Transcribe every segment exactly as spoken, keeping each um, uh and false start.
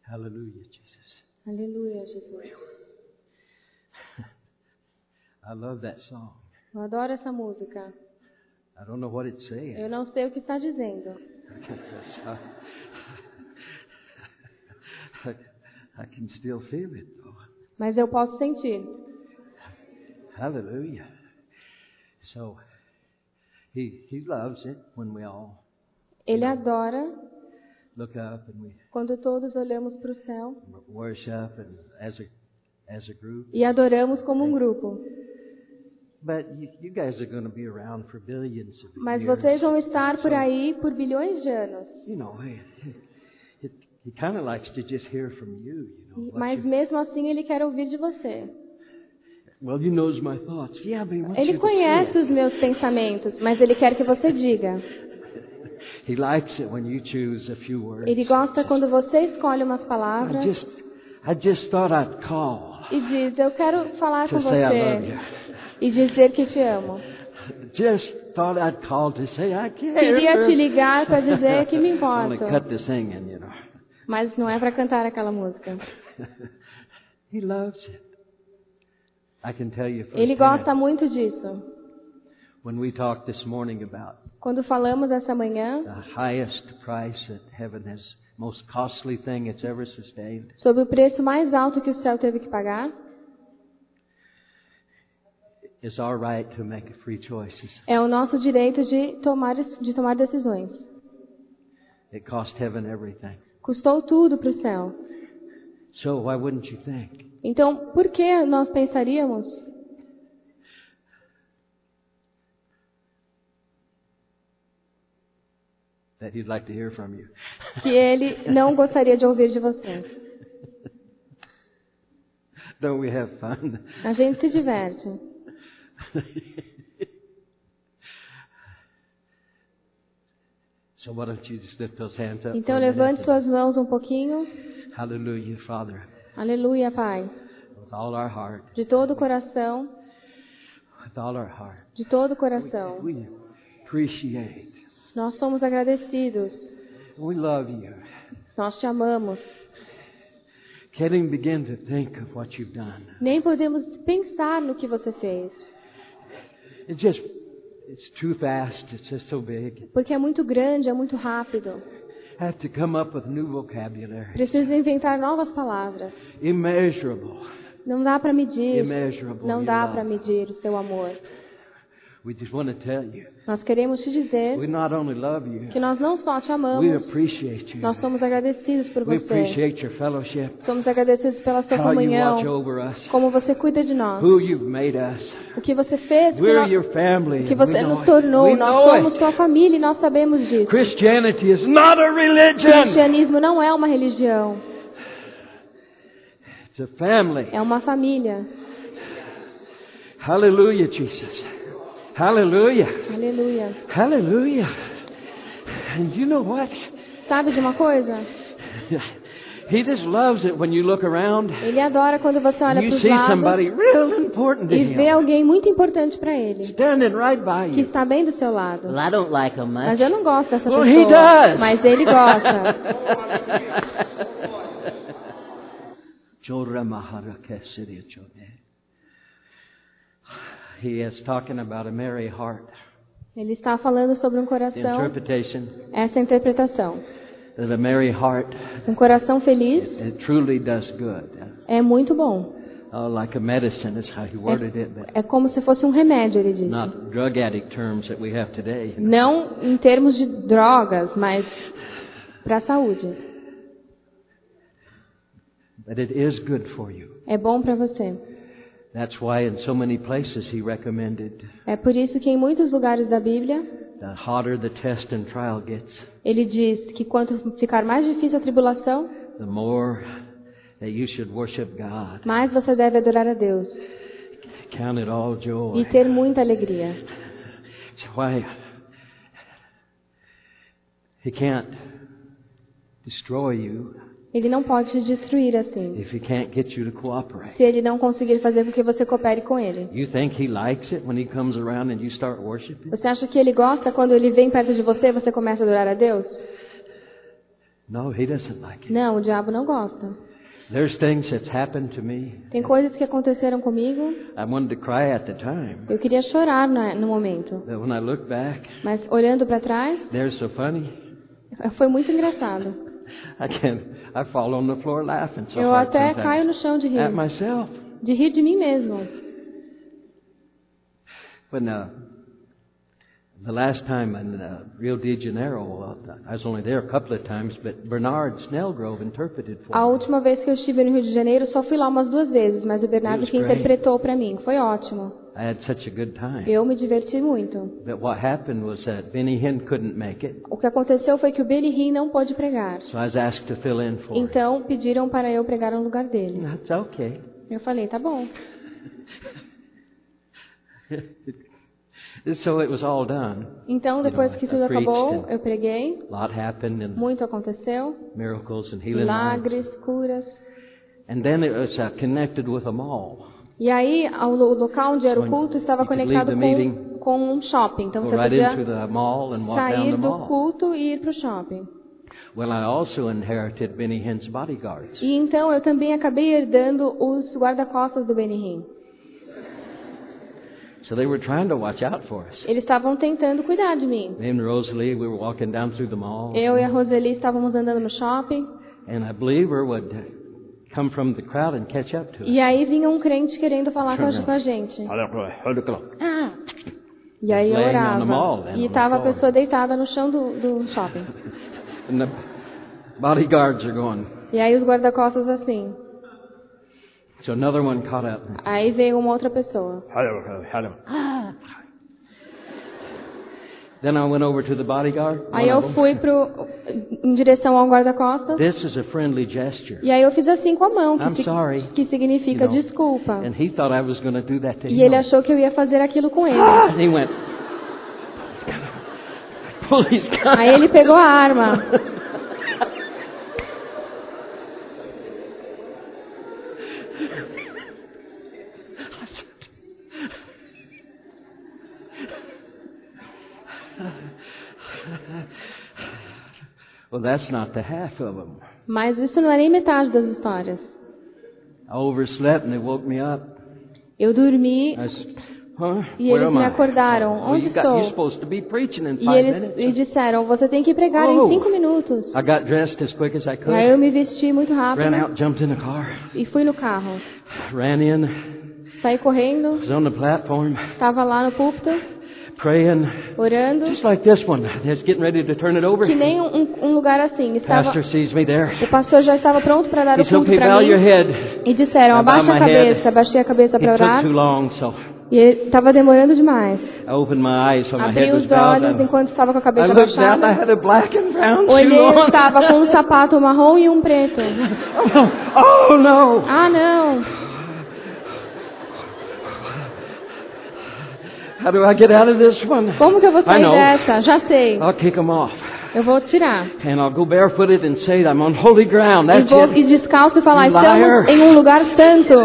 Hallelujah, Jesus. Aleluia, Jesus. I love that song. Eu adoro essa música. I don't know what it's saying. Eu não sei o que está dizendo. I, I can still feel it, though. Mas eu posso sentir. Hallelujah. So, he he loves it when we all Ele adora look up and we quando todos olhamos para o céu worship and as a as a group. e adoramos como um grupo. But you, you guys are going to be around for billions of Mas years. vocês vão estar por aí por bilhões de anos. You know, it, it, he kind of likes to just hear from you. You know, what Mas you- mesmo assim ele quer ouvir de você. well, he knows my thoughts. Yeah, but he wants Ele you to say conhece it. os meus pensamentos, mas ele quer que você diga. He likes it when you choose a few words. Ele gosta quando você escolhe umas I palavras just, I just thought I'd call e diz, eu quero falar to com say I love você you. e dizer que te amo. Just thought I'd call to say I care. Queria te ligar para dizer que me I want to importo. cut the singing, you know. Mas não é para cantar aquela música. He loves it. I can tell you Ele firsthand, gosta muito disso. when we talked this morning about Quando falamos essa manhã the highest price that heaven has, most costly thing it's ever sustained. sobre o preço mais alto que o céu teve que pagar, It's our right to make free choices. é o nosso direito de tomar, de tomar decisões. It cost heaven everything. Custou tudo para o céu. So why wouldn't you think? Então, por que nós pensaríamos That he'd like to hear from you. que ele não gostaria de ouvir de você? Don't we have fun? A gente se diverte. So why don't you just lift those hands up? Então, for a minute? levante suas mãos um pouquinho. Hallelujah, Father. Aleluia, Pai. With all our heart, De todo o coração, with all our heart, de todo o coração. we appreciate. Nós somos agradecidos. We love you. Nós te amamos. Can't even begin to think of what you've done. Nem podemos pensar no que você fez. It just, it's too fast. It's just so big. Porque é muito grande, é muito rápido. I have to come up with new vocabulary. Preciso inventar novas palavras. Immeasurable. Não dá para medir. Immeasurable. Não your dá love. para medir o seu amor. We just want to tell you, Nós queremos te dizer we not only love you, que nós não só te we amamos, appreciate you. nós somos agradecidos por We você. appreciate your fellowship, Somos agradecidos pela sua how you comunhão, watch over us, como você cuida de nós, who you've made us. o que você fez, o que, We're nós, your family. o que and we você know nos it. tornou. We Nós know somos it. sua família e nós sabemos disso. Christianity is not a religion. Cristianismo não é uma religião, It's a family. é uma família. Hallelujah, Jesus. Hallelujah. Aleluia. Hallelujah. And you know what? Sabe de uma coisa? He just loves it when you look around Ele adora quando você olha and para you os see lados somebody real important to e vê him alguém muito importante para ele, standing right by que you. está bem do seu lado. Well, I don't like him Mas much. eu não gosto dessa Well, he pessoa. does. Mas ele gosta. He is talking about a merry heart. Ele está falando sobre um The coração, interpretation essa interpretação. that a merry heart, Um coração feliz it truly does good. é muito bom. Oh, like a medicine is how he worded it, but É como se fosse um remédio, ele disse. not drug addict terms that we have today. Não em termos de drogas, mas para a saúde. But it is good for you. É bom para você. That's why in so many places he recommended É por isso que em muitos lugares da Bíblia, the hotter the test and trial gets, ele diz que quanto ficar mais difícil a tribulação, the more that you should worship God. mais você deve adorar a Deus Count it all joy. e ter muita alegria. That's why he can't destroy you Ele não pode te destruir assim, if he can't get you to cooperate. se ele não conseguir fazer com que você coopere com ele. You think he likes it when he comes around and you start worshiping? Você acha que ele gosta quando ele vem perto de você e você começa a adorar a Deus? No, he doesn't like it. Não, o diabo não gosta. There's things that's happened to me. Tem coisas que aconteceram comigo. I wanted to cry at the time. Eu queria chorar na, no momento. But when I look back, Mas olhando para trás, they're so funny. foi muito engraçado. I can't. I fall on the floor laughing so Eu hard até sometimes. caio no chão de rir. At myself. De rir de mim mesmo. When uh, the last time in uh, Rio de Janeiro, uh, I was only there a couple of times, but Bernard Snellgrove interpreted for A me. última vez que eu estive no Rio de Janeiro, só fui lá umas duas vezes, mas o Bernardo It was que great. interpretou para mim. Foi ótimo. I had such a good time. Eu me diverti muito. But what happened was that Benny Hinn couldn't make it, O que aconteceu foi que o Benny Hinn não pôde pregar. so I was asked to fill in for him. Então pediram para eu pregar no lugar dele. That's okay. Eu falei, tá bom. So it was all done. Então You depois know, que I- tudo I preached acabou, and eu preguei. A lot happened and Muito aconteceu. miracles and healing lives. Milagres, curas. And then it was uh, connected with a mall. E aí, o lo- local onde era o culto estava You could conectado leave the meeting, com, com um shopping. Então Go você right into podia the mall and walk down sair the do mall. culto e ir para o shopping. Well, I also inherited Benny Hinn's bodyguards. E então eu também acabei herdando os guarda-costas do Benny Hinn. So they were trying to watch out for us. Eles estavam tentando cuidar de mim. Me and Rosalie, we were walking down through the mall. Eu e a Roseli estávamos andando no shopping. And a believer would come from the crowd and catch up to us. E aí vinha um crente querendo falar com a, com a gente. Ah. E aí eu Laying on the mall, orava. then, E on the estava a floor. pessoa deitada no chão do, do shopping. And the bodyguards are going. E aí os guarda-costas assim. So another one caught up. Aí veio uma outra pessoa. Then I went over to the bodyguard. Aí one eu of them. fui pro, em direção ao guarda-costas. This is a friendly gesture. E aí eu fiz assim com a mão, I'm que, sorry. que significa You know, desculpa. And he thought I was going to do that to E him. ele achou que eu ia fazer aquilo com ele. And he went. Pull his gun. Aí ele pegou a arma. Well, that's not the half of them. Mas isso não é nem metade das histórias. I overslept and they woke me up. Eu dormi I said, huh? e Where eles am me I? acordaram. Well, Onde you got, you're estou? supposed to be preaching in E five eles minutes. me disseram, você tem que pregar Oh. em cinco minutos. I got dressed as quick as I Aí could. eu me vesti muito rápido Ran out, jumped in the car, e fui no carro. ran in, Saí correndo, was on the platform, estava lá no púlpito, praying, orando, just like this one. Just getting ready to turn it over. que nem um, um lugar assim. Estava, Pastor sees me there. o pastor já estava pronto para dar He o said, culto okay, para bow your mim. head. E disseram, I bow abaixa a my cabeça. head. Abaixei a cabeça It para took orar. too long, so E estava demorando demais. I opened my eyes, so my Abri head was os bowed. olhos enquanto estava com a I cabeça looked down, I abaixada. had a black and brown Olhei, shoe on. estava com um sapato marrom e um preto. Oh, no. Ah, não. How do I get out of this one? Como que eu vou I sair know. dessa? Já sei. I'll kick them off. Eu vou tirar. And I'll go barefooted and say I'm on holy ground. E That's vou it. ir descalço e falar, You liar. estamos em um lugar santo.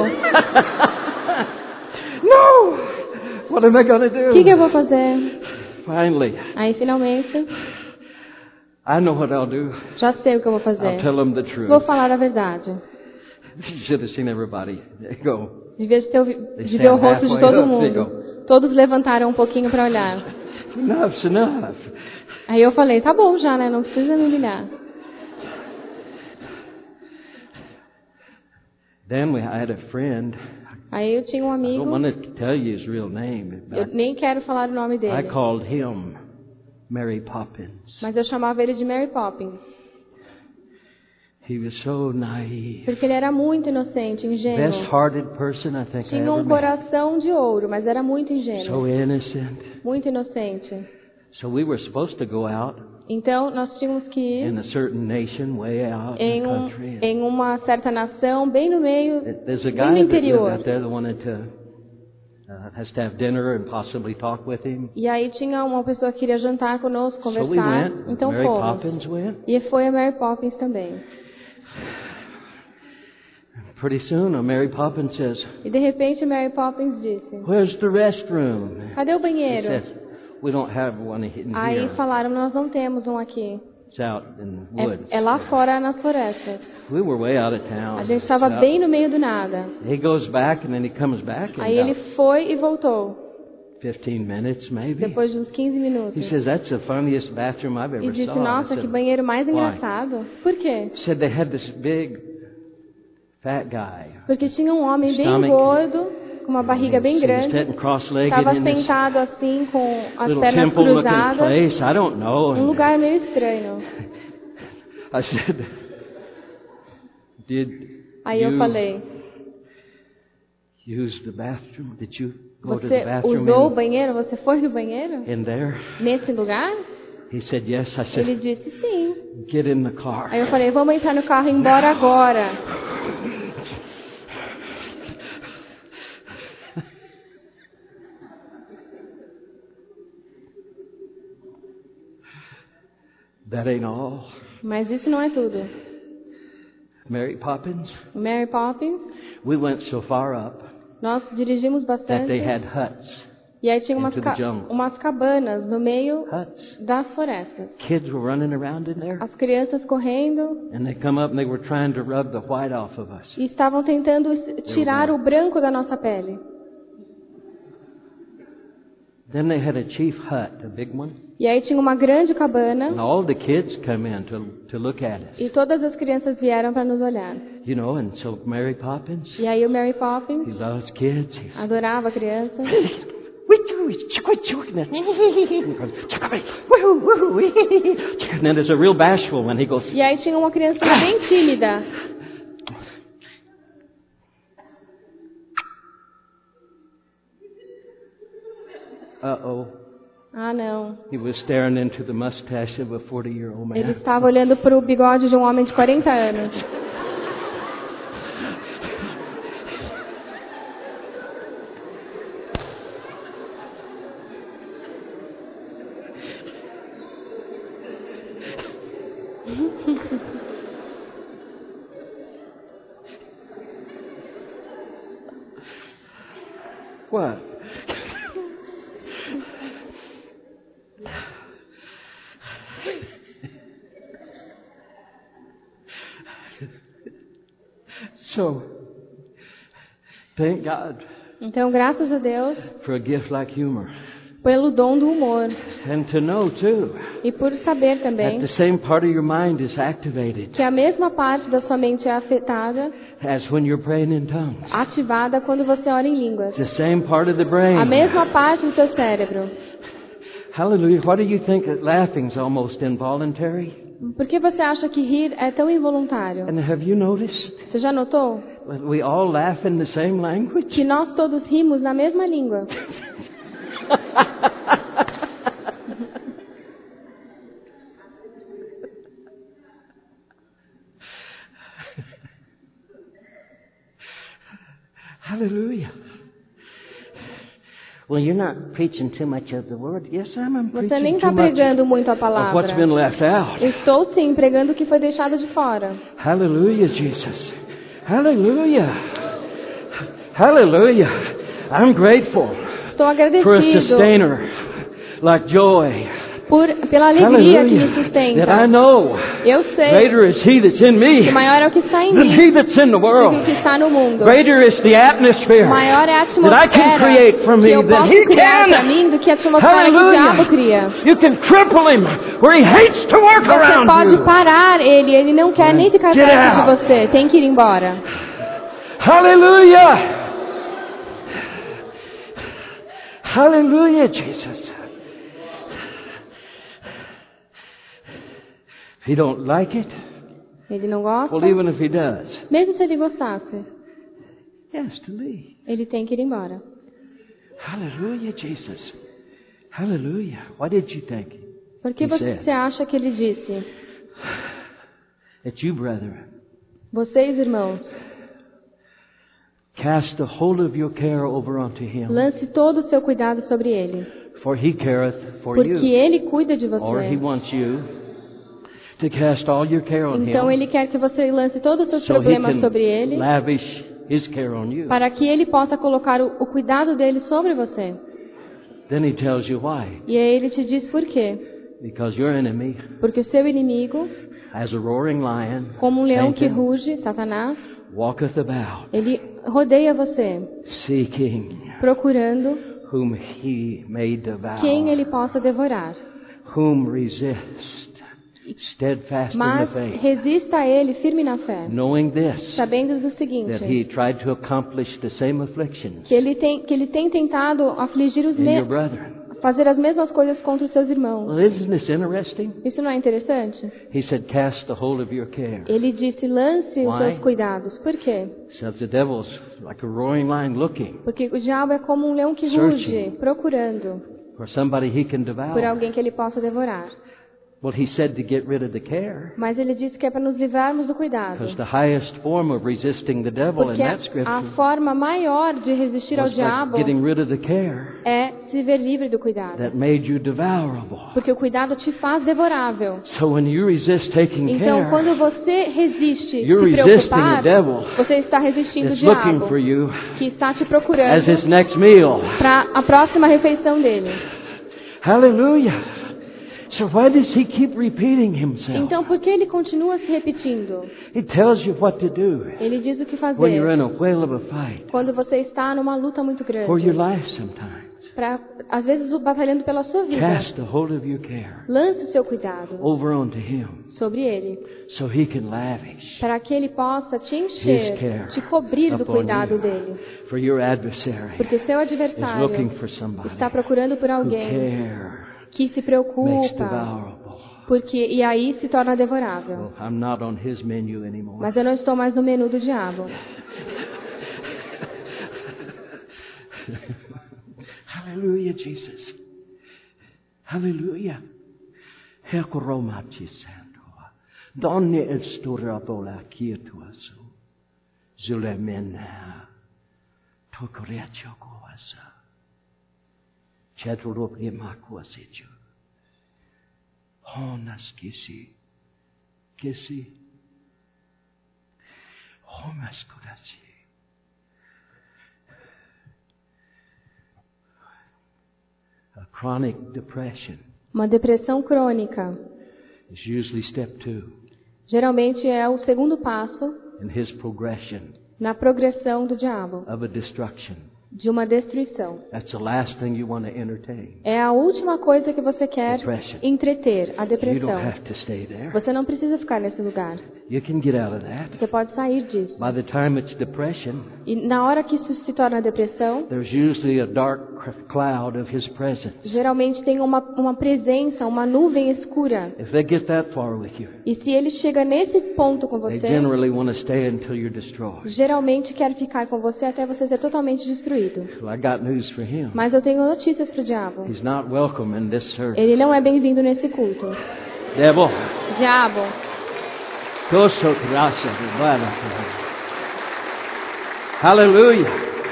No! What am I going to do? O que, que eu vou fazer? Finally, Aí, finalmente, I know what I'll do. já sei o que eu vou I'll fazer. tell them the truth. Vou falar a verdade. You should have seen everybody. They go. Devia ter, ouvi- de ver o rosto de todo mundo. Todos levantaram um pouquinho para olhar. Enough's enough. Aí eu falei, tá bom já, né? Não precisa me humilhar. Then we, I had a friend. Aí eu tinha um I amigo, don't want to tell you his real name. eu But nem quero falar o nome I dele, called him Mary Poppins. mas eu chamava ele de Mary Poppins, He was so naive. porque ele era muito inocente, ingênuo. Best-hearted person I think I Tinha ever um met. coração de ouro, mas era muito ingênuo, So innocent. muito inocente. So we were supposed to go out Então nós tínhamos que ir in a certain nation way out in em, the um, country. em uma certa nação, bem no meio, There's a bem no guy that lived interior. out there that wanted to uh, has to have dinner and possibly talk with him. E aí tinha uma pessoa que queria jantar conosco, So we conversar. went. Então Mary fomos. Poppins went. E foi a Mary Poppins também. Pretty soon, a Mary Poppins says, E de repente Mary Poppins disse, "Where's the restroom?" cadê o He banheiro? says, "We don't have one in Aí here." falaram, nós não temos um aqui. It's out in the woods. É, é lá fora nas florestas. We were way out of town. A gente estava So, bem no meio do nada. He goes back and then he comes back. Aí ele foi e voltou. fifteen minutes maybe. Depois de uns quinze minutos. He says that's the funniest bathroom I've ever E disse, saw. nossa, said, que banheiro mais why? engraçado. Por quê? He said they had this big fat guy. Porque tinha um homem bem Stomach. gordo, com uma barriga bem grande. Estava sentado assim com as pernas cruzadas. Place. I don't know. Um lugar meio estranho. I said, Did Aí eu you falei, use the bathroom? Did you go to the você bathroom usou o in, banheiro? Você foi no banheiro? in there? Nesse lugar? He said yes. I said, Ele disse sim. get in the car. Aí eu falei, vamos entrar no carro e ir embora agora. That ain't all. Mas isso não é tudo. Mary Poppins. Mary Poppins. We went so far up Nós dirigimos that bastante. they had huts. E aí tinha umas, into the ca jungle. umas cabanas no meio Huts. das florestas. Kids were running around in there, As crianças correndo and they come up and they were trying to rub the white off of us. e estavam tentando tirar o branco da nossa pele. Then they had a chief hut, a big one, E aí tinha uma grande cabana and all the kids come in to to look at us. e todas as crianças vieram para nos olhar. You know, and so Mary Poppins, E aí o Mary he Poppins loves kids. He's, adorava crianças. and then there's a real bashful when he goes. E aí tinha uma criança bem tímida. Uh-oh. Ah, não. He was staring into the mustache of a forty-year-old Ele man. estava olhando para o bigode de um homem de quarenta anos. What? So, thank God Então, graças a Deus for a gift like humor. pelo dom do humor. And to know, too, E por saber that também the same part of your mind is activated que a mesma parte da sua mente é afetada, as when you're praying in tongues. ativada quando você ora em línguas. The same part of the brain. A mesma parte do seu cérebro. Hallelujah. Why do you think that laughing's almost involuntary? Por que você acha que rir é tão involuntário? And have you noticed Você já notou that we all laugh in the same language? que nós todos rimos na mesma língua? Hallelujah. Well, you're not preaching too much of the word. Yes, I'm, I'm Você preaching nem too está much pregando muito a of what's palavra. been left out. Estou sim pregando o que foi deixado de fora. Hallelujah, Jesus. Hallelujah. Hallelujah. I'm grateful Estou for a agradecido sustainer like joy. por, pela alegria que me Hallelujah. That I sustenta. know Eu sei greater is He that's in me que maior é o que está em than mim He that's in the do que world. o que está no mundo. Greater is the atmosphere Maior é a that I can create for atmosfera me que eu than posso He criar para can. mim do que a atmosfera que o diabo cria. Hallelujah. You can cripple Him where He hates to work Você around pode you. parar ele, ele não quer nem ficar Get perto de out. você. Tem que ir embora. Hallelujah. Hallelujah, Jesus. If He don't like it, Ele não gosta? well, even if He does, Mesmo se ele gostasse, He has to leave. ele tem que ir embora. Hallelujah, Jesus. Hallelujah. What did you think? Por que He você said. acha que ele disse? It's you, brethren. Vocês, irmãos, Cast the whole of your care over unto Him, lance todo o seu cuidado sobre ele, for He careth for porque you. ele cuida de Or He você. wants you to cast all your care on Então Him, ele quer que você lance todos os seus so He problemas can sobre ele, lavish His care on you. para que ele possa colocar o, o cuidado dele sobre você. Then He tells you why. E aí ele te diz por quê. Because your enemy, porque o seu inimigo, as a roaring lion, como um leão que Satan, ruge, Satanás, walketh about, ele rodeia você, seeking procurando whom he may devour, quem ele possa devorar. whom resist, steadfast Mas in the faith, resista a ele firme na fé, knowing this, sabendo do that seguinte, he tried to accomplish the same afflictions que ele tem, que ele tem tentado afligir os in your me brethren. fazer as mesmas coisas contra os seus irmãos. Well, isn't this interesting? Isso não é interessante? He said, cast the whole of your care. Ele disse, lance os Why? seus cuidados. Por quê? So the devil's like a roaring lion looking Porque o diabo é como um leão que Searching. ruge, procurando for somebody he can por devour. alguém que ele possa devorar. Well, he said to get rid of the care, Mas ele disse que é para nos livrarmos do cuidado. because the highest form of resisting the devil in Porque that a, a scripture forma maior de resistir ao was by diabo getting rid of the care é se ver livre do cuidado. that made you devourable. Porque o cuidado te faz devorável. So when you resist taking Então, care, quando você resiste you're se resisting preocupar, the devil. você está resistindo o It's looking diabo, for you que está te as procurando his next meal. para a próxima refeição dele. Hallelujah. So why does he keep repeating himself? Então, por que ele continua se repetindo? He tells you what to do Ele diz o que when you're fazer in a whale of a fight quando você está numa luta muito for your grande. life sometimes. Pra, às vezes, batalhando pela sua vida. Cast the whole of your care Lance o seu cuidado over onto him sobre ele, so he can lavish para que ele possa te his encher, care te cobrir do upon cuidado you. dele. For your adversary Porque seu is looking adversário for somebody está procurando por who alguém care que se makes preocupa, devourable. porque e aí se torna devorável. Well, I'm not on his menu anymore. Mas eu não estou mais no menu do diabo. Hallelujah, Jesus. Hallelujah. Hekoromati sando. Donne estura bola kietuasu. Zulemena. Tokorecho koasa. Chetrupri makuasichu. Honas kisi. Kisi. Honas kurasi. A chronic depression Uma depressão crônica is usually step two geralmente é o segundo passo in his progression na progressão do diabo, of a destruction. de uma destruição. That's the last thing you want to entertain. É a última coisa que você quer Depression. entreter, a You don't depressão. have to stay there. Você não precisa ficar nesse lugar. You can get out of that. Você pode sair disso. By the time it's depression, E na hora que isso se torna depressão, there's usually a dark cloud of his presence. geralmente tem uma, uma presença, uma nuvem escura. If they get that far with you, E se ele chega nesse ponto com they você, generally want to stay until you're destroyed. geralmente quer ficar com você até você ser totalmente destruído. Well, I got news for him. Mas eu tenho notícias para o diabo. He's not welcome in this service. Ele não é bem-vindo nesse culto. Devil, Diabo, go so graça de bala. Hallelujah.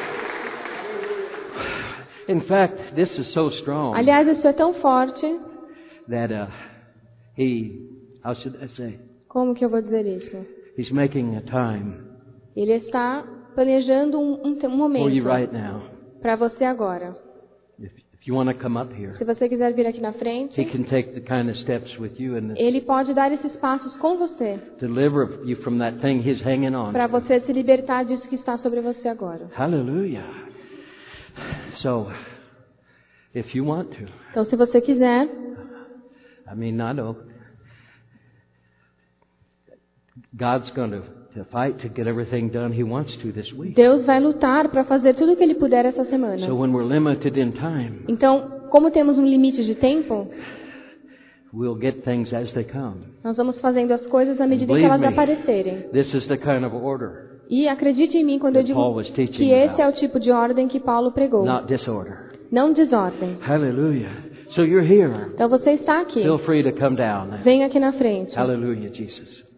In fact, this is so strong aliás, isso é tão forte. that uh, he, how should I say, Como que eu vou dizer isso? he's making a time Ele está planejando um, um, um for you momento right now. para você agora. If, if you want to come up here, Se você quiser vir aqui na frente, he can take the kind of steps with you and ele pode dar esses passos com você, deliver you from that thing he's hanging on para to. você se libertar disso que está sobre você agora. Hallelujah. So, if you want to, Então, se você quiser, I mean, I know God's going to, to fight to get everything done He wants to this week. Deus vai lutar para fazer tudo o que Ele puder essa semana. So when we're limited in time, Então, como temos um limite de tempo, we'll get things as they come. nós vamos fazendo as coisas à medida em que Believe elas me. aparecerem. This is the kind of order, E acredite em mim quando eu that Paul digo was teaching que esse é about. o tipo de ordem que Paulo pregou. not disorder. Não desordem. Hallelujah. So you're here. Então você está aqui. Feel free to come down. Venha aqui na frente. Hallelujah, Jesus.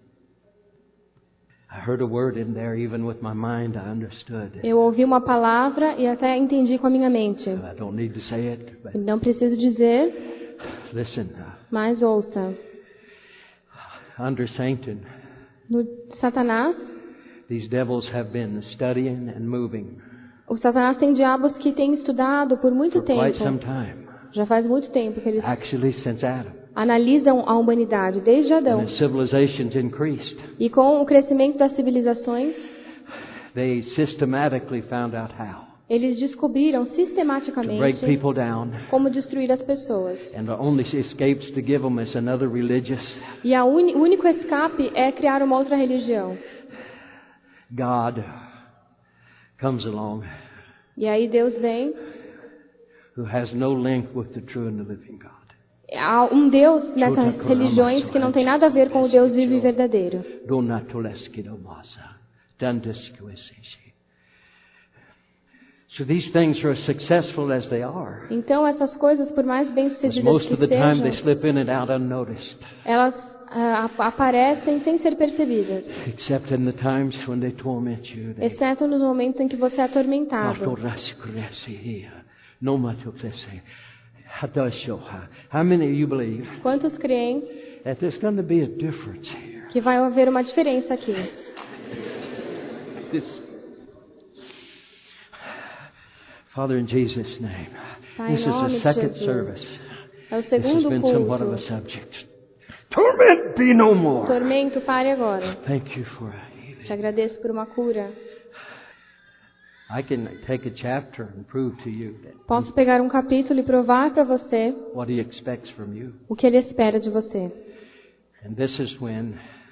I heard a word in there, even with my mind, I understood. Eu ouvi uma palavra e até entendi com a minha mente. I don't need to say it, but Não preciso dizer, listen. uh, mas ouça. Under Satan, No Satanás, these devils have been studying and moving o Satanás tem diabos que têm estudado por muito for quite some tempo. time. Já faz muito tempo que eles, Actually, since Adam. analisam a humanidade desde Adão. And as civilizations increased, E com o crescimento das civilizações, they systematically found out how eles descobriram to break sistematicamente people down. como destruir as pessoas. And the only escapes to give them is another religious. E a uni- o único escape é criar uma outra religião. God comes along, E aí Deus vem, who has no link with the true and the living God. há um Deus nessas religiões que não tem nada a ver com o Deus vivo e verdadeiro. So these things are as successful as they are. Então essas coisas, por mais But bem-sucedidas most que of the time they sejam, slip in and out unnoticed. elas ah, ap- aparecem sem ser percebidas, Except in the times when they torment you. They exceto nos momentos em que você é atormentado. How many of you believe Quantos creem that there's going to be a difference here? que vai haver uma diferença aqui? This, Father, in Jesus' name, Pai, em this is nome the de second Jesus. service. É o This has segundo been somewhat of a culto. subject. Torment be no more. Tormento, pare agora. Thank you for Te healing. agradeço por uma cura. I can take a chapter and prove to you that Posso pegar um capítulo e provar para você what He expects from you. o que Ele espera de você. And this is when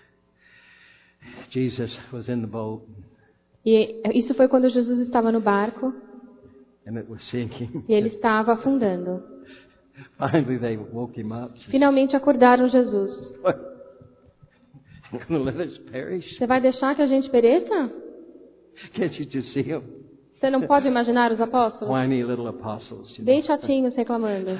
Jesus was in the boat E isso foi quando Jesus estava no barco and it was sinking. e ele estava afundando. Finally, they woke him up. Finalmente acordaram Jesus. What? You're going to let us perish? Você vai deixar que a gente pereça? Can't you just see them? Você não pode imaginar os apóstolos? Whiny little apostles. You know? Bem chatinhos reclamando.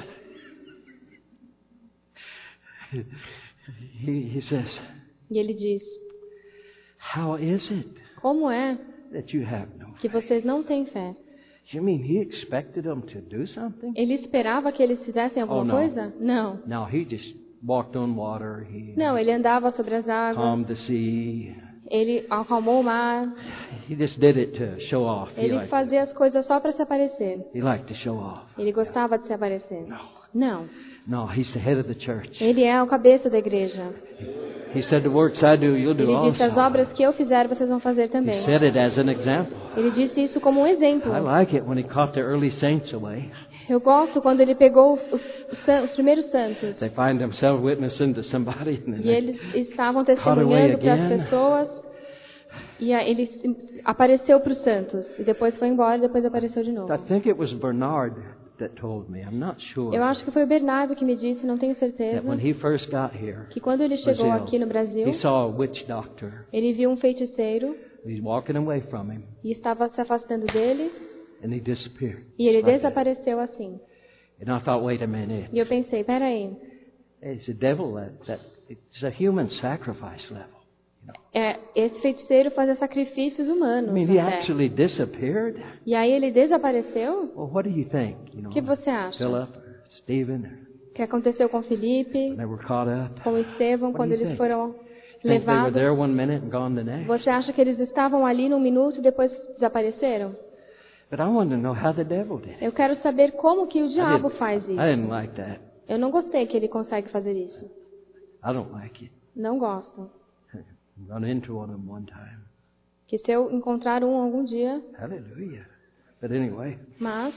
He, he says, E ele diz: how is it como é that you have no que faith? vocês não têm fé? You mean he expected them to do something? Ele esperava que eles fizessem alguma Oh, não. coisa? Não. No, he just walked on water. He Não, ele andava sobre as águas. calmed the sea. Ele acalmou o mar. He just did it to show off. He Ele liked, fazia as coisas só para se aparecer. he liked to show off. Ele gostava de se aparecer. Não. No, he's the head of the church. Ele é o cabeça da igreja. He said, the works I do, you'll do Ele disse: as also. obras que eu fizer, vocês vão fazer He também. said it as an example. Ele disse isso como um exemplo. I like it when he caught the early saints away. Eu gosto quando ele pegou os, os san- os primeiros santos. They find themselves witnessing to somebody and then E they eles estavam away testemunhando para as again. pessoas. E aí ele se- apareceu para os santos. E depois foi embora e depois apareceu de novo. I think it was Bernard that told me. I'm not sure. Eu acho que foi o Bernardo que me disse, não tenho certeza, That when he first got here, que quando ele chegou Brazil, aqui no Brasil, he saw a witch doctor. ele viu um feiticeiro He's walking away from him, e estava se afastando dele and he disappeared. e ele Like that. desapareceu assim. And I thought, wait a minute. E eu pensei, peraí, It's a devil that, that it's a human sacrifice level. é, esse feiticeiro fazia sacrifícios humanos. I mean, na he terra. actually disappeared. E aí ele desapareceu? Well, what do you think? You know, O que você acha? Philip or Stephen, or O que aconteceu com Felipe, they were caught up. com Estevão, What do quando you eles think? foram Think they were levados? there one minute and gone the next? Você acha que eles estavam ali num minuto e depois desapareceram? But I want to know how the devil did it. Eu quero saber como que o I diabo didn't, faz I isso. didn't like that. Eu não gostei que ele consegue fazer isso. I don't like it. Não gosto. Run into one of them one time. Que se eu encontrar um algum dia, Hallelujah. But anyway, mas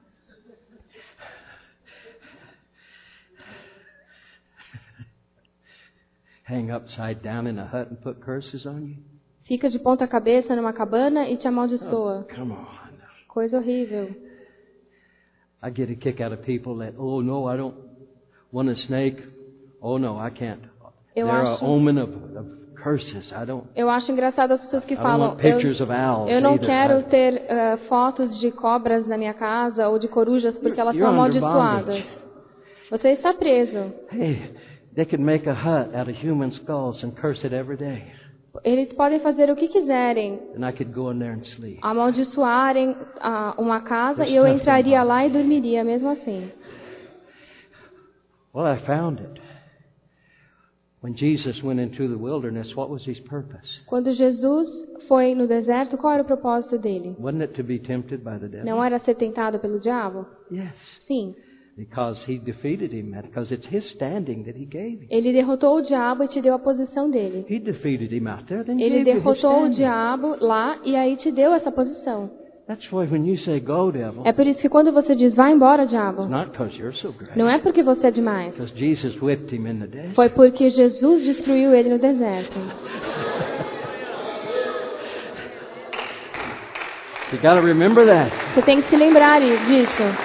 hang upside down in a hut and put curses on you? fica de ponta cabeça numa cabana e te amaldiçoa. Come on. Coisa horrível. I get a kick out of people that, oh no, I don't want a snake. Oh no, I can't. Eu They're acho- a omen of, of curses. I don't. Eu acho engraçado as pessoas que I don't falam, want pictures eu, of owls eu não either. quero I- ter eh, fotos de cobras na minha casa ou de corujas porque elas You're são under amaldiçoadas. Você está preso. Hey, they could make a hut out of human skulls and curse it every day. Eles podem fazer o que quiserem, And I could go in there and sleep. amaldiçoarem ah, uma casa There's e eu nothing entraria wrong. lá e dormiria mesmo assim. Well, I found it. When Jesus went into the wilderness, what was his purpose? Quando Jesus foi no deserto, qual era o propósito dele? Wasn't it to be tempted by the devil? Não era ser tentado pelo diabo? Yes. Sim. Because he defeated him, because it's his standing that he gave him. Ele derrotou o diabo e te deu a posição dele. He defeated him out there, then Ele gave you his derrotou o standing. diabo lá e aí te deu essa posição. That's why when you say go, devil, É por isso que quando você diz vai embora, it's diabo, not because you're so great. não é porque você é demais. Because Jesus whipped him in the desert. Foi porque Jesus destruiu ele no deserto. You got to remember that. Você tem que se lembrar disso.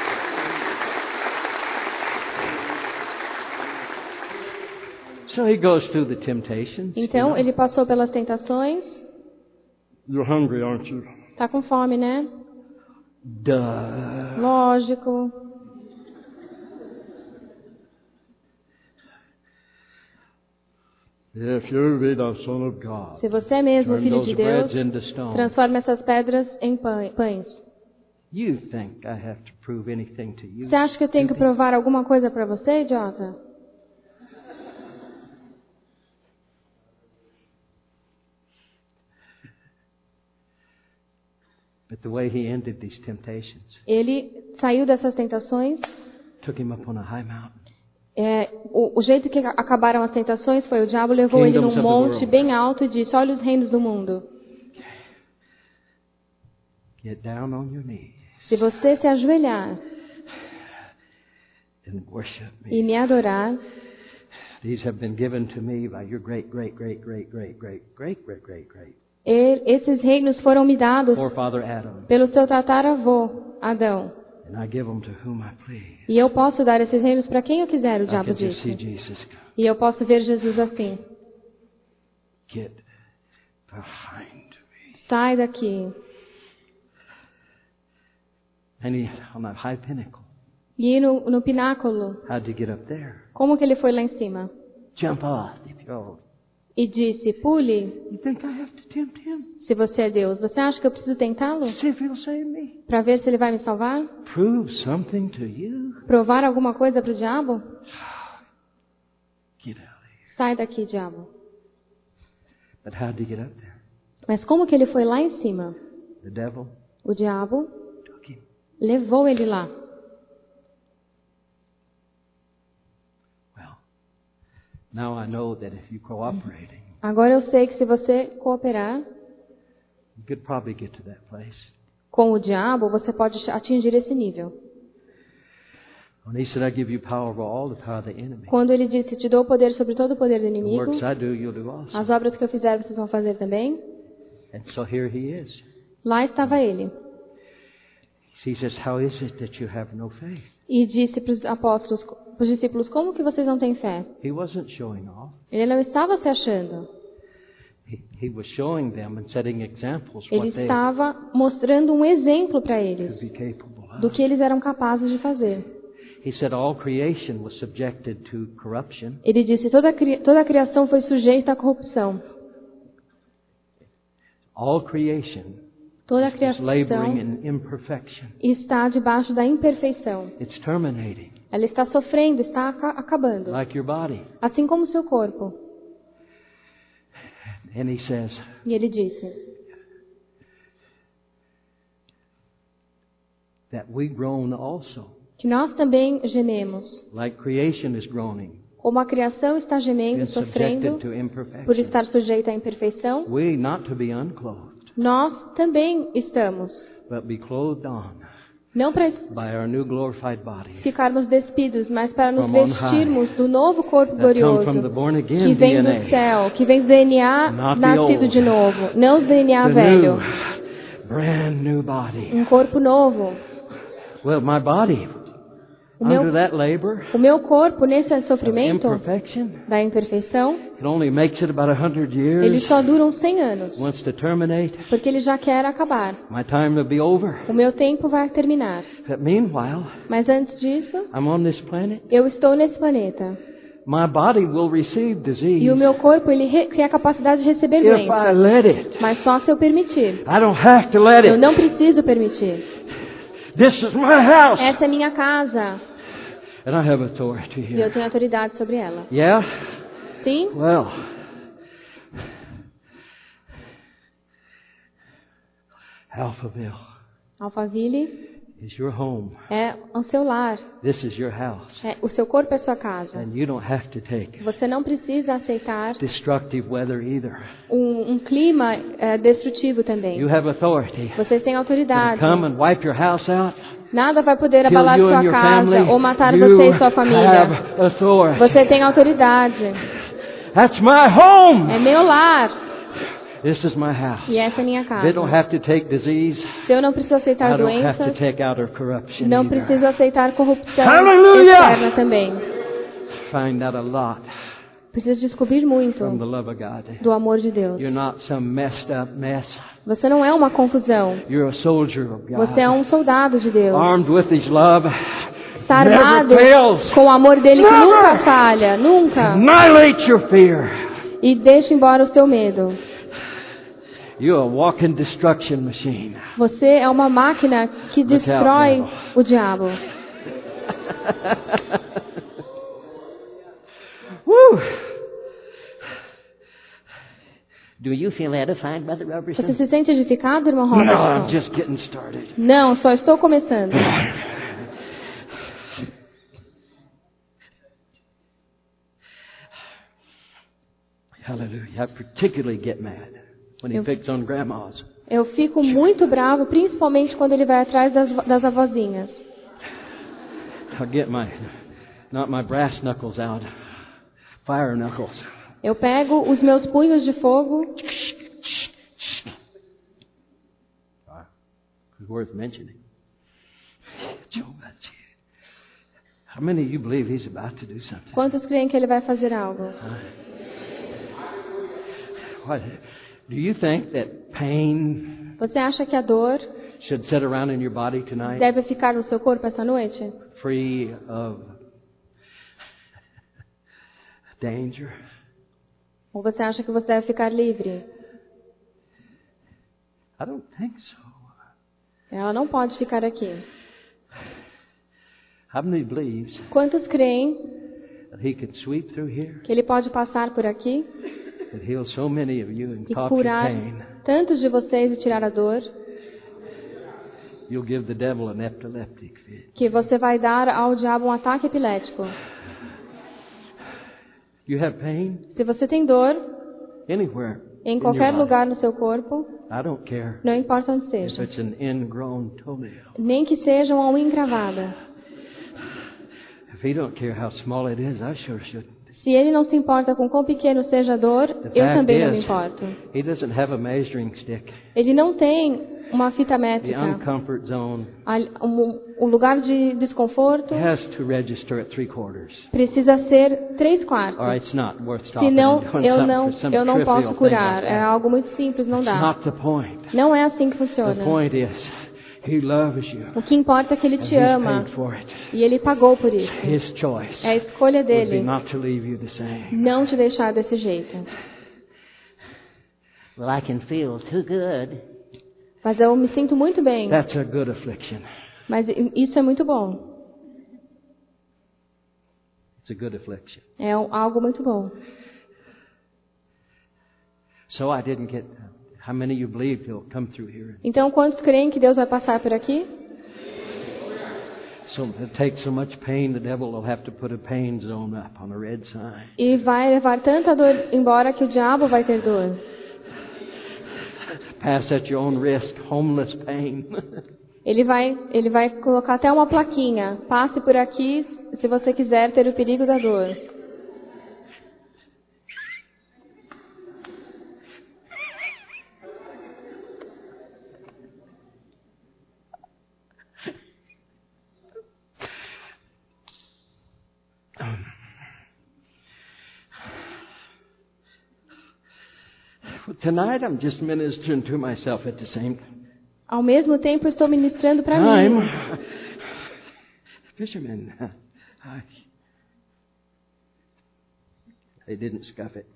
So he goes through the temptations. Então you know. ele passou pelas tentações. You're hungry, aren't you? Tá com fome, né? Duh. Lógico. If you're really the Son of God, Se você é mesmo o turn Filho those de Deus, breads into stone. transforme essas pedras em pã- pães. You think I have to prove anything to you? Você acha que eu tenho que provar alguma coisa para você, idiota? But the way he ended these temptations Ele saiu dessas tentações. took him up on a high mountain. É, o, o jeito que acabaram as tentações foi o diabo levou ele Kingdoms num of the monte world. bem alto e disse: olha os reinos do mundo. Get down on your knees Se você se ajoelhar and worship e me. me adorar, These have been given to me by your great, great, great, great, great, great, great, great, great, great e- esses reinos foram me dados forefather Adam, pelo seu tataravô, Adão. and I give them to whom I please. E eu posso dar esses reinos para quem eu quiser, o I diabo can just see disse. Jesus come. E eu posso ver Jesus assim: Get behind me. sai daqui. And he on that high pinnacle. E no, no pináculo, How'd you get up there? como que ele foi lá em cima? Jump off if you're old. E disse: pule, You think I have to tempt him? se você é Deus. Você acha que eu preciso tentá-lo? See if he'll save me. Para ver se ele vai me salvar? Prove something to you. Provar alguma coisa para o diabo? Get out of here. Sai daqui, diabo. But how'd you get up there? Mas como que ele foi lá em cima? The devil O diabo took him. levou ele lá. Well, now I know that if you're cooperating, Agora eu sei que se você cooperar you could probably get to that place. com o diabo, você pode atingir esse nível. When he said, I give you power over all the power of the enemy. Quando ele disse: te dou poder sobre todo o poder do The inimigo, works I do, you'll do also. as obras que eu fizer vocês vão fazer também. And so here he is. Lá estava ele. He says, how is it that you have no faith? E disse para os apóstolos, para os discípulos: como que vocês não têm fé? He wasn't showing off. Ele não estava se achando. He, he was showing them and setting examples Ele what they estava mostrando um exemplo para could eles be capable of. do que eles eram capazes de fazer. He said all creation was subjected to corruption. Ele disse: toda, cri- toda a criação foi sujeita à corrupção. All creation Toda a is laboring criação in imperfection. está debaixo da imperfeição. It's terminating, Ela está sofrendo, está aca- acabando. like your body. Assim como o seu corpo. And he says, E ele disse that we groan also, que nós também gememos, like creation is groaning, como a criação está gemendo, been sofrendo, subjected to por imperfection. estar sujeita à imperfeição. We not to be unclothed, Nós também estamos. but be clothed on Não para by our new glorified bodies ficarmos despidos, mas para nos From on vestirmos do novo corpo that come glorioso from the born que again vem D N do A. céu, que vem do D N A Not the nascido old. de novo, não o D N A The velho, new, brand new body. um corpo novo. Well, my body, O meu, under that labor o meu corpo nesse of sofrimento imperfection, da imperfeição, it only makes it about a hundred years. ele só dura uns cem anos, Wants to terminate. porque ele já quer acabar. My time will be over. O meu tempo vai terminar. But meanwhile, Mas antes disso, I'm on this planet. eu estou nesse planeta. My body will receive disease E o meu corpo, ele re- tem a capacidade de receber if I doença. let it. Mas só se eu permitir. I don't have to let Eu it. não preciso permitir. This is my house. Essa é minha casa. And I have authority E eu here. tenho autoridade sobre ela. Yeah? Sim? Well, Alphaville, Alphaville, is your home. É o seu lar. This is your house. É, o seu corpo é sua casa. And you don't have to take Você não precisa aceitar destructive weather either. um, um clima é, destrutivo também. You have authority. Você tem autoridade. Come and wipe your house out. Nada vai poder Kill abalar you and sua your casa family. ou matar You você e sua família. have authority. Você tem autoridade. That's my home. É meu lar. This is my house. E essa é minha casa. They don't have to take disease. Eu não preciso aceitar I don't have to doenças. take outer corruption Não either. preciso aceitar corrupção Hallelujah! externa também. Find out a lot Preciso descobrir muito from the love of God. do amor de Deus. You're not some messed up mess. Você não é uma confusão. You're a soldier of God. Você é um soldado de Deus. Armed with His love. Está armado Never fails. com o amor dele que Never. nunca falha. Nunca. Annihilate your fear. E deixa embora o seu medo. You're a walking destruction machine. Você é uma máquina que Look out, destrói devil. o diabo. Woo! Do you feel edified, Brother Você Robertson? se sente edificado, irmão No, I'm Robertson? just getting started. Não, só estou começando. Hallelujah. I particularly get mad when he Eu- picks on grandmas. Eu fico muito bravo, principalmente quando ele vai atrás das, das avózinhas. I'll get my, not my brass knuckles out, fire knuckles. Eu pego os meus punhos de fogo. It's worth mentioning. Job, that's it. How many of you believe he's about to do something? Quantos creem que ele vai fazer algo? What? Do you think that pain Você acha que a dor should sit around in your body tonight, deve ficar no seu corpo essa noite? free of danger? Ou você acha que você deve ficar livre? I don't think so. Ela não pode ficar aqui. How many believes Quantos creem that he could sweep through here, que ele pode passar por aqui that heal so many of you and e talk your curar pain? tantos de vocês e tirar a dor, You'll give the devil an epileptic fit. que você vai dar ao diabo um ataque epilético? You have pain Se você tem dor anywhere em in qualquer your body. lugar no seu corpo, I don't care não importa onde if seja, it's an ingrown toenail. nem que seja uma unha encravada. If he don't care how small it is, I sure should. Se ele não se importa com quão pequeno seja a dor, The eu fact também não me is, importo. he doesn't have a measuring stick. Ele não tem uma fita The métrica. uncomfort zone Ali- Um, um lugar de desconforto has to register at three quarters. precisa ser três quartos. Or it's not worth stopping Senão, and doing eu something não, for some eu não trivial posso thing curar. like É that. algo muito simples, não That's dá. not the point. Não é assim que The funciona. point is, he loves you. O que importa é que ele And te he's ama paid for it. e ele pagou por isso. His choice É a escolha would be dele not to leave you the same. não te deixar desse jeito. Well, I can feel too good. Mas eu me sinto muito bem. That's a good affliction. Mas isso é muito bom. It's a good affliction. É um- algo muito bom. So I didn't get. How many of you believe he'll come through here? Então, quantos creem que Deus vai passar por aqui? So it takes so much pain, the devil will have to put a pain zone up on a red sign. E vai levar tanta dor embora que o diabo vai ter dor. Pass at your own risk, homeless pain. Ele vai, ele vai colocar até uma plaquinha. Passe por aqui se você quiser ter o perigo da dor. Tonight I'm just ministering to myself at the same Ao mesmo tempo, eu estou ministrando para time. mim. Fishermen, hi. They didn't scuff it.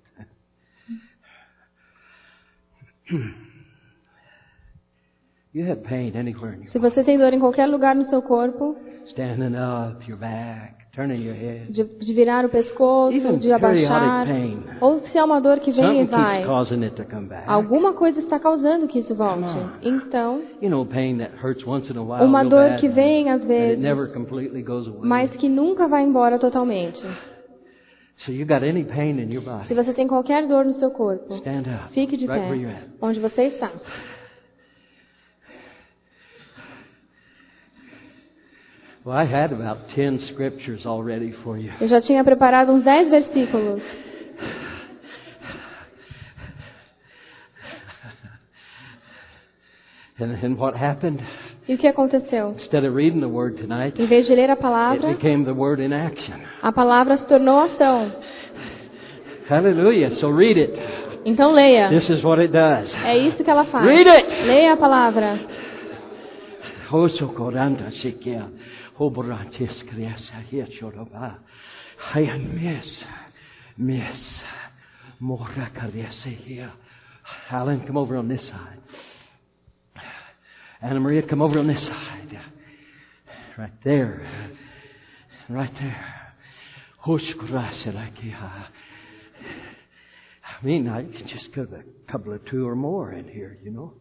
You have pain anywhere in your Se você tem dor em qualquer lugar no seu corpo, standing up, your back, turning your head. de, de virar o pescoço, Even de abaixar, periodic pain. ou se é uma dor que vem e Something vai, keeps causing it to come back. alguma coisa está causando que isso volte. Então, You know, pain that hurts once in a while, uma real dor bad, que vem às and it vezes, never completely goes away. mas que nunca vai embora totalmente. So you got any pain in your Se body? você tem qualquer dor no seu corpo, Stand up. fique de right where you're pé, at. onde você está. Well, I had about ten scriptures already for you. Eu já tinha preparado uns dez versículos. And, and what happened? E o que aconteceu? Instead of reading the word tonight, Em vez de ler a it palavra, became the word in action. a palavra se tornou ação. Hallelujah. So read it. Então leia. This is what it does. É isso que ela faz. Read it. Leia a palavra. Hosokoranda shikia. Hoborantis kriasa hiachoroba. Hayan miss. Miss. Mora kriasa here. Alan, come over on this side. Anna Maria, come over on this side. Right there. Right there. Hoskorasa lakia. I mean, I can just get a couple of two or more in here, you know.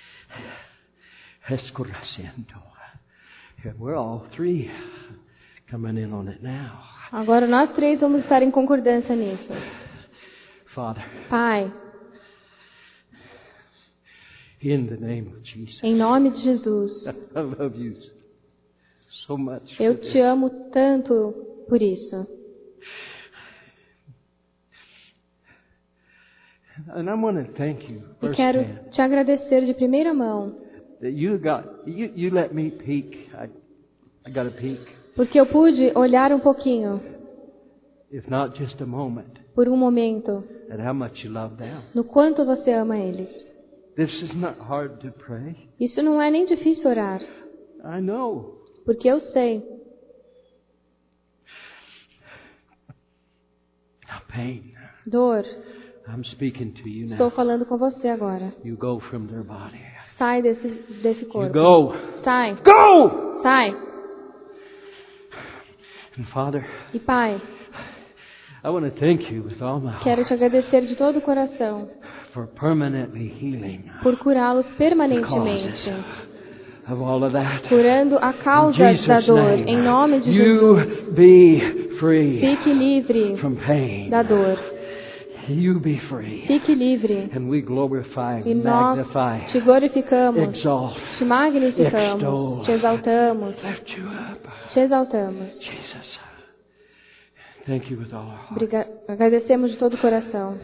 Escorasiento. Yeah, we're all three coming in on it now. Agora nós três vamos estar em concordância nisso. Father, Pai, in the name of Jesus, em nome de Jesus, I love you so much. eu te amo tanto por isso. And I want to thank you E quero firsthand te agradecer de primeira mão, that you got you you let me peek. I I got a peek, porque eu pude olhar um pouquinho, if not just a moment, por um momento, at how much you love them. no quanto você ama eles. This is not hard to pray. Isso não é nem difícil orar, I know. porque eu sei. Now, pain. Dor, I'm speaking to you estou now. falando com você agora. You go from their body. Sai desse, desse You corpo. go. Sai, Go! sai. And Father, E Pai, I want to thank you with all my quero heart te agradecer de todo o coração for permanently healing por curá-los the permanentemente, causes of all of that. curando a In causa da Jesus' dor. name, Em nome de Jesus, you be free fique livre from pain. da dor. You be free. Fique livre. And we glorify, E nós magnify, te glorificamos, exalt, te magnificamos, te exaltamos, lift you up. te exaltamos. Jesus, thank you with all our heart. Obriga- Agradecemos de todo o coração.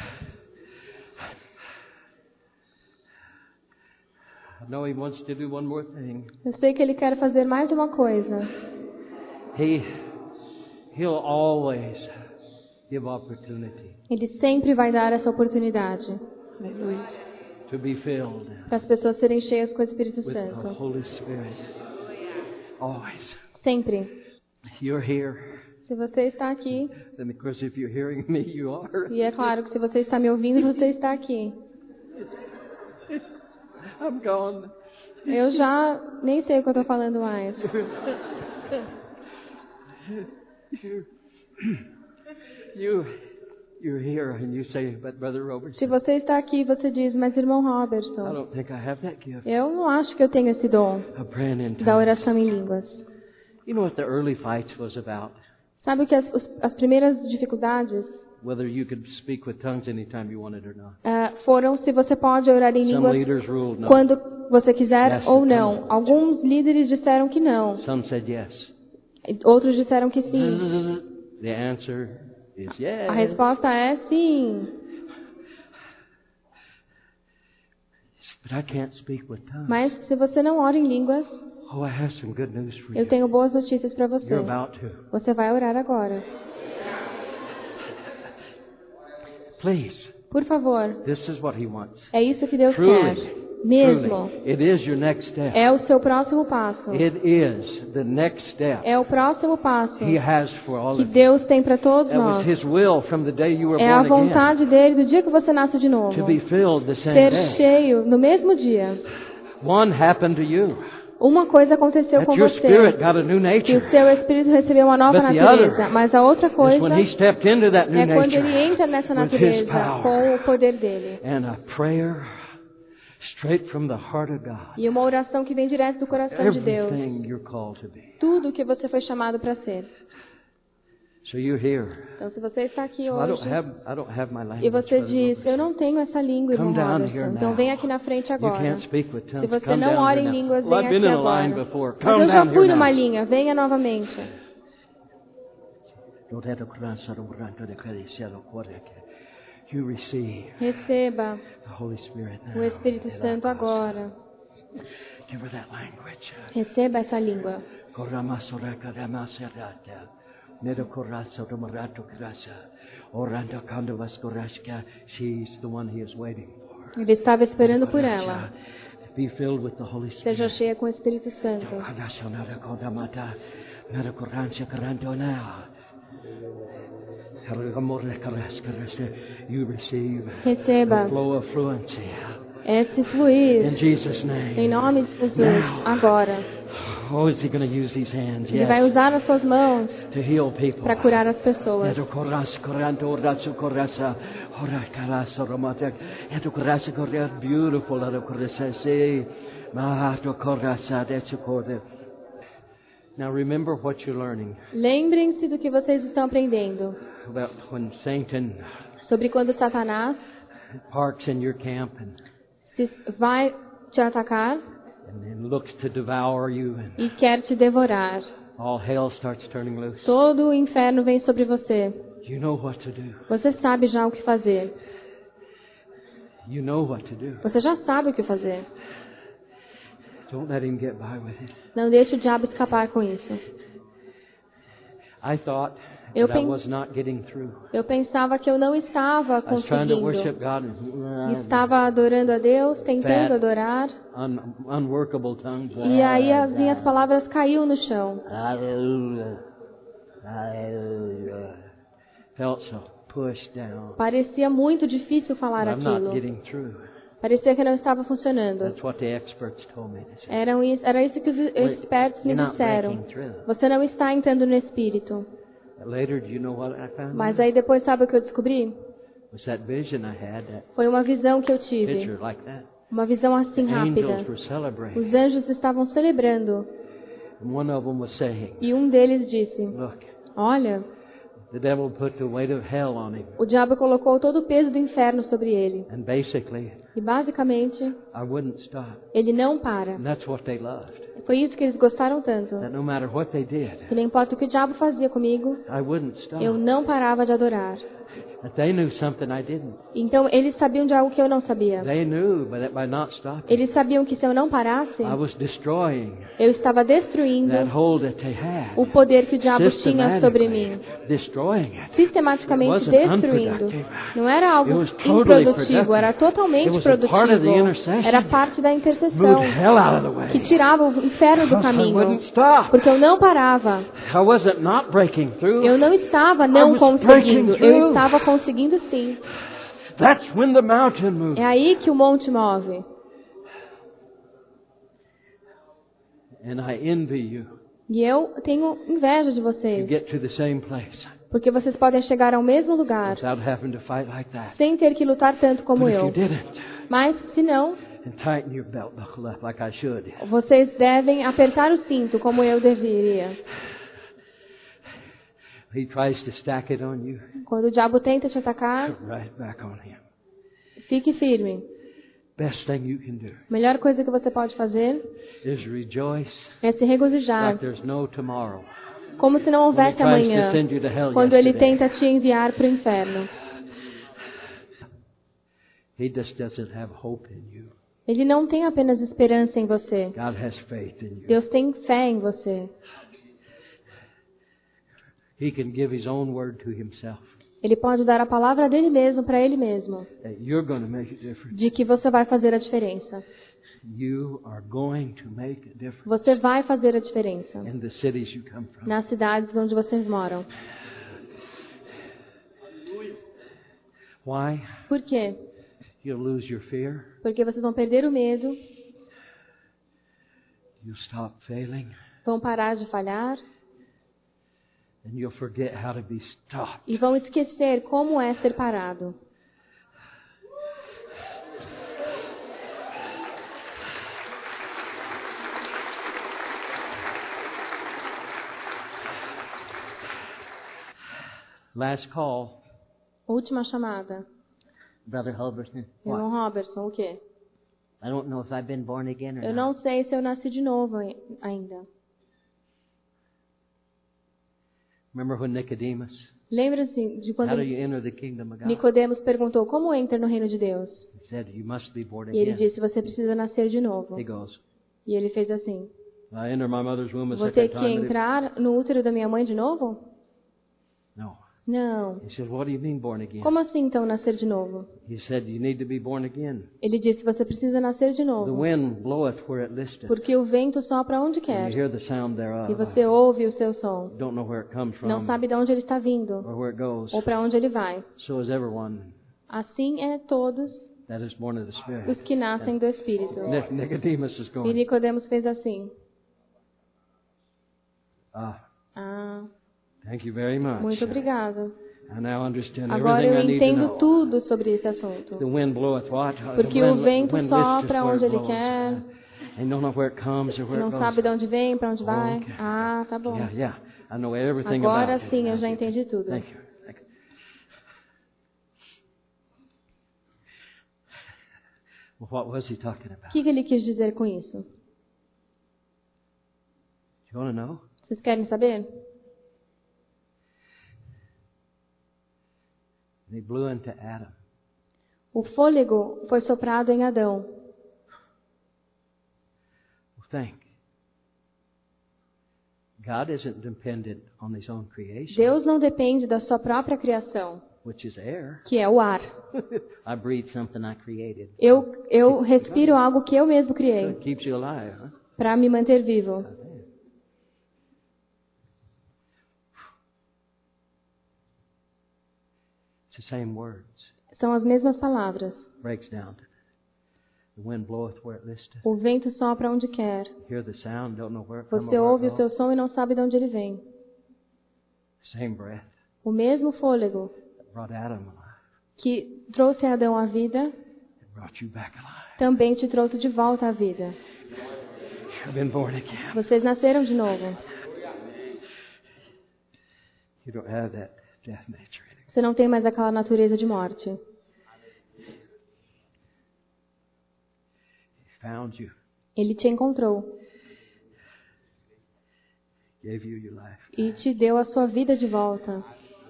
I know He wants to do one more thing. Eu sei que Ele quer fazer mais uma coisa. He, He'll always give opportunity Ele sempre vai dar essa oportunidade to be filled para as pessoas serem cheias com o Espírito with the Santo. Holy Spirit. Always. Sempre. You're here. Se você está aqui, And of course, if you're hearing me, you are. e é claro que se você está me ouvindo, você está aqui. I'm gone. Eu já nem sei o que eu estou falando mais. You, you, you're here and you say, but Brother Se Robertson, você está aqui, você diz, mas irmão I Robertson, don't think I have that gift eu não acho que eu tenho esse dom of praying in da tongues. oração em línguas. You know what the early fights was about? Sabe o que as, os- as primeiras dificuldades Whether you could speak with tongues anytime you wanted or not. ah, foram se você pode orar em Some línguas leaders ruled no. quando você quiser Yes, ou come não. on. Alguns líderes disseram que não, Some said yes. outros disseram que sim. The answer is yes. A resposta é sim. But I can't speak with tongues. Mas se você não ora em línguas, Oh, I have some good news for eu you. tenho boas notícias para você. You're about to. Você vai orar agora. Please. Por favor, This is what He wants. é isso que Deus Truly. quer. Mesmo. Truly. It is your next step. É o seu próximo passo. It is the next step É o próximo passo He has for all que of you. Deus tem para todos That was nós. His will from the day you were É a born again. vontade dele do dia que você nasce de novo. To be filled the same Ser day. cheio no mesmo dia. One happened to you. Uma coisa aconteceu That com your você, spirit got a new que nature. o seu espírito recebeu uma nova But the natureza. other Mas a outra Is coisa when he stepped into that new é quando nature ele entra nessa with his natureza power com o poder dele. and a prayer straight from the heart of God. E uma oração que vem direto do coração de Deus. Everything you're called to be. Tudo o que você foi chamado para ser. So you're here. Então, se você está aqui I don't hoje have I don't have my language. e você Brother diz, Robertson. eu não tenho essa língua, irmão Come down Robertson, here então now. vem aqui na frente You agora. can't speak with Se tongues. você Come não down ora here em now. línguas, Well, vem I've been aqui in a line agora. before. Mas Come eu já down fui here numa now. linha, venha novamente. You receive Receba the Holy Spirit now. o Espírito Santo agora. Give her that language. Receba essa língua. She's the one he is waiting for. Ele estava esperando por ela. Be filled with the Holy Seja Spirit. cheia com o Espírito Santo. You receive Receba the flow of fluency. esse fluir In Jesus' name. em nome de Jesus Now. agora. Oh, is he going to use these hands? Ele vai Yes. usar as suas mãos To heal people. para curar as pessoas. Beautiful. Now remember what you're learning Lembrem-se do que vocês estão aprendendo about when Satan sobre quando Satanás parks in your camp and, se- vai te atacar and then looks to devour you and e quer te devorar. all hell starts turning loose. Todo o inferno vem sobre você. You know what to do. Você sabe já o que fazer. You know what to do. Você já sabe o que fazer. Don't let him get by with it. Não deixe o diabo escapar com isso. I thought Eu that I pen- was not getting through. Eu pensava que eu não estava I was trying to worship conseguindo. God in Estava adorando a Deus, tentando Fat. adorar. un, unworkable tongues. E aí as minhas palavras caíam no chão. Hallelujah. Hallelujah. Felt so pushed down. Parecia muito difícil falar I'm not aquilo. getting through. Parecia que não estava funcionando. That's what the experts told me. They said, Eram is- Era isso que os expertos me You're not disseram. breaking through. Você não está entrando no Espírito. later, do you know what I found? Mas aí depois, sabe o que eu descobri? was that vision I had, that Foi uma visão que eu tive. picture like that. Uma visão assim The rápida. angels were celebrating. Os anjos estavam celebrando. And one of them was saying, E um deles disse: look, Olha, the devil put the weight of hell on him. o diabo colocou todo o peso do inferno sobre ele. And basically, E basicamente, I wouldn't stop. ele não para. And that's what they loved. Foi isso que eles gostaram tanto. That no matter what they did, Que não importa o que o diabo fazia comigo, I wouldn't stop. eu não parava de adorar. That they knew something I didn't. Então eles sabiam de algo que eu não sabia. They knew by, by not stopping, Eles sabiam que se eu não parasse, I was destroying eu estava destruindo that hold that they had. o poder que o diabo tinha sobre mim. Destroying it. Sistematicamente It wasn't destruindo. unproductive. Não era algo It was totally improdutivo, productive. era totalmente It was a part of the produtivo. intercession. Era parte da intercessão Moved hell out of the way. que tirava o inferno do I caminho. wouldn't stop. Porque eu não parava. I wasn't not breaking through. Eu não estava I não was conseguindo. breaking Eu through. estava conseguindo sim. That's when the mountain moved. É aí que o monte move. And I envy you. E eu tenho inveja de You vocês. get to the same place Porque vocês podem chegar ao mesmo lugar without having to fight like that. sem ter que lutar tanto como But if eu. you didn't, Mas, se não, and tighten your belt buckle up like I should. vocês devem apertar o cinto como eu deveria. He tries to stack it on you. Quando o diabo tenta te atacar, Right back on him. fique firme. Best thing you can do A melhor coisa que você pode fazer is rejoice é se regozijar, like there's no tomorrow. como se não When he houvesse tries amanhã, to send you to hell quando ele yesterday. tenta te enviar para o inferno. He just doesn't have hope in you. Ele não tem apenas esperança em você. God has faith in you. Deus tem fé em você. He can give His own word to Himself. Ele pode dar a palavra dele mesmo para ele mesmo, That you're going to make a difference. de que você vai fazer a diferença. You are going to make a difference Você vai fazer a diferença in the cities you come from. nas cidades onde vocês moram. Why? Por quê? You'll lose your fear. Porque vocês vão perder o medo. You'll stop failing. Vão parar de falhar. And you'll forget how to be stopped. E vão esquecer como é ser parado. Last call. Última chamada. Brother Halverson. Irmão Robertson, o quê? I don't know if I've been born again or Eu not. não sei se eu nasci de novo ainda. Remember when Nicodemus? Lembra-se de How quando do you enter the kingdom of God? Nicodemos perguntou como entra no reino de Deus? He said, you must be born E ele again. disse, você precisa nascer de novo. He goes, E ele fez assim. I enter my mother's womb a Vou second ter que time. but it- entrar no útero da minha mãe de novo? No. Não. He said, what do you mean born again? Como assim então nascer de novo? He said, you need to be born again. Ele disse, você precisa nascer de The novo. wind bloweth where it listeth. Porque o vento sopra onde And quer. you hear the sound E thereof. você ouve o seu som. Don't know where it comes from Não sabe de onde ele está vindo. or where it goes. Ou para onde ele vai. So is everyone Assim é todos that is born of the Spirit. os que nascem do Espírito. Nic- Nicodemus is E going, Nicodemos fez assim. ah, Ah, thank you very much. muito obrigado. I now understand Agora everything eu I need to entendo know. tudo sobre esse assunto. The wind bloweth what? Porque The o wind- vento wind sopra listeth where onde it ele blows. quer. And you don't know where it comes or where Não it goes. sabe de onde vem, para onde vai. Okay. Ah, tá bom. Yeah, yeah. I know everything Agora about it. sim eu já entendi tudo. Thank you. Thank you. Well, what was he talking O about? que, que ele quis dizer com isso? You want to know? Vocês querem saber? They blew into Adam. O fôlego foi soprado em Adão. Well, think. God isn't dependent on his own creation, Deus não depende da sua própria criação, which is air. que é o ar. I breathe something I created. Eu, eu respiro algo que eu mesmo It criei keeps you alive, huh? para me manter vivo. It's the same words. São as mesmas palavras. Breaks down to the wind bloweth where it listeth. O vento sopra onde quer. Hear the sound, don't know where it comes Você or where ouve it o seu goes. som e não sabe de onde ele vem. Same breath O mesmo fôlego that brought Adam alive. que trouxe Adão à vida, It brought you back alive. também te trouxe de volta à vida. You've been born again. Vocês nasceram de novo. You don't have that death nature anymore. Você não tem mais aquela natureza de morte. He found you, Ele te encontrou gave you your life. e te deu a sua vida de volta.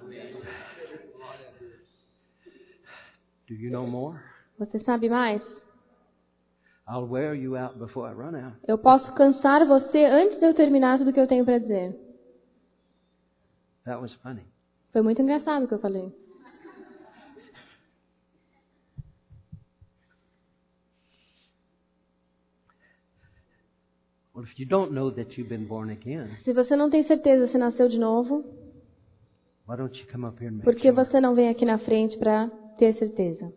Do you know more? Você sabe mais? I'll wear you out before I run out. Eu posso cansar você antes de eu terminar tudo o que eu tenho para dizer. That was funny. Foi muito engraçado o que eu falei. Well, if you don't know that you've been born again, Se você não tem certeza se nasceu de novo, why don't you come up here and make por que sure? você não vem aqui na frente para ter certeza?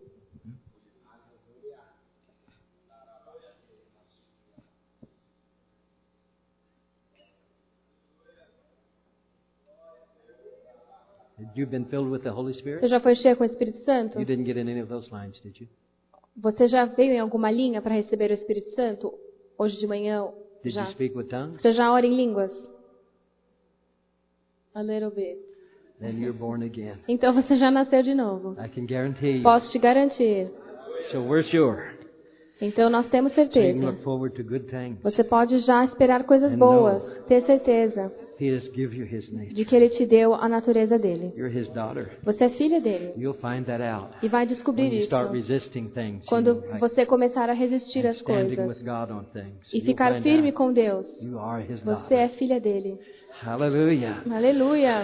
Had you been filled with the Holy Spirit? Você já foi cheio com o Espírito Santo? You didn't get in any of those lines, did you? Você já veio em alguma linha para receber o Espírito Santo? Hoje de manhã? Did Já. you speak with tongues? Você já ora em línguas? A little bit. Then you're born again. Então você já nasceu de novo. I can guarantee you. Posso te garantir. So we're sure. Então nós temos So you can certeza. look forward to good things. Você pode já esperar coisas And boas, know. ter certeza He has give you His nature. de que Ele te deu a natureza dele. You're His daughter. Você é filha dele You'll find that out e vai descobrir when you isso start resisting things. quando you know, like você começar a resistir às standing coisas with God on things. e You'll ficar find firme out com Deus. you are His Você daughter. é filha dele. Hallelujah. Aleluia!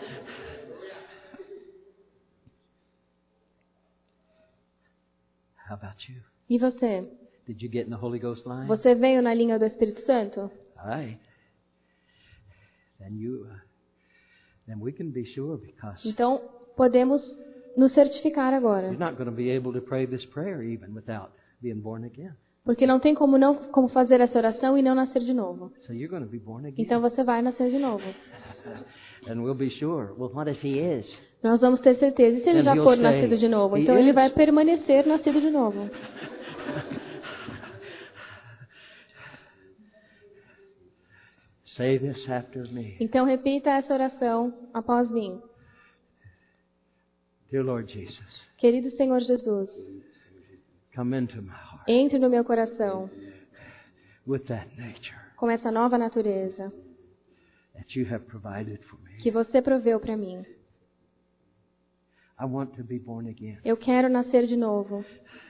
How about you? E você? Did you get in the Holy Ghost line? Você veio na linha do Espírito Santo? All right. Then you, uh, then we can be sure because Então podemos nos certificar agora. you're not going to be able to pray this prayer even without being born again. Porque não tem como, não, como fazer essa oração e não nascer de novo. So you're going to be born again. Então você vai nascer de novo. And we'll be sure. Well, what if he is? Nós vamos ter certeza. E se ele And já he'll for say, nascido de novo? "He Então ele is." vai permanecer nascido de novo. Say this after me. Então repita essa oração após mim. Dear Lord Jesus, Querido Senhor Jesus, come into my heart entre no meu coração with that nature com essa nova natureza that you have provided for me. que você proveu para mim. I want to be born again. Eu quero nascer de novo.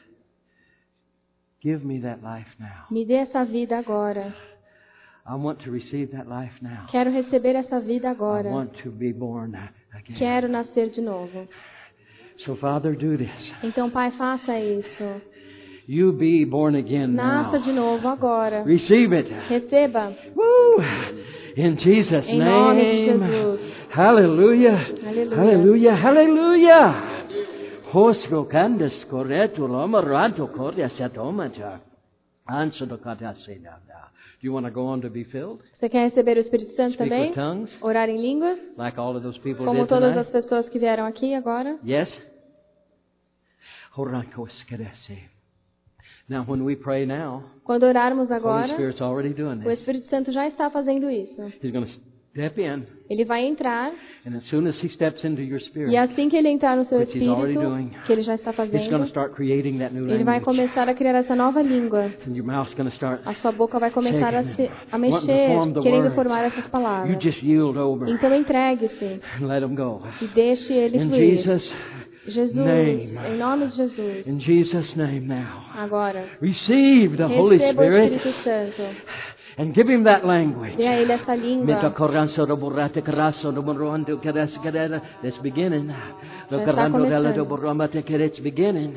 Give me that life now. Me dê essa vida agora. I want to receive that life now. Quero receber essa vida I agora. want to be born again. Quero nascer de novo. So Father, do this. Então, Pai, faça isso. You be born again Nasça now. de novo agora. Receive it. Receba. Woo! In Jesus' Em nome de name. Jesus. Hallelujah. Aleluia. Hallelujah. Hallelujah. Hosro candes correto lomoranto cordia satomata. Answer the kata sedada. Do you want to go on to be filled? Você quer receber o Espírito Santo Speak também? with tongues, Orar em línguas? like all of those people Como did todas as tonight? pessoas que vieram aqui agora? Yes? Horakos kedese. Now, when we pray now, Quando orarmos Holy agora, Spirit's already doing o this. Espírito Santo já está fazendo isso. He's going to step in, Ele vai entrar and as soon as he steps into your spirit, e assim que ele entrar no seu Which he's already Espírito, doing, que ele já está he's going fazendo, to start creating that new ele vai language. começar a criar essa nova língua. And your mouth's going to start A sua boca vai começar a, se, a wanting to mexer, form the querendo words. formar essas You palavras. just yield over Então entregue-se and let him go. e deixe ele In fluir. Jesus' Jesus, name. em nome de Jesus, In Jesus' name now. agora, Receive the Holy receba o Spirit Espírito Santo. and give him that language. Dê a ele essa língua. It's beginning. Já está começando. It's beginning.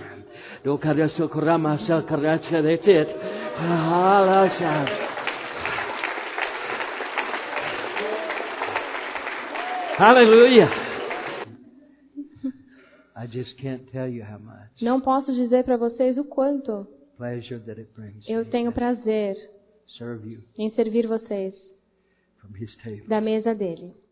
That's it. Hallelujah. I just can't tell you how much Não posso dizer para vocês o quanto pleasure that it brings eu me tenho to prazer serve you em servir vocês from his table. da mesa dele.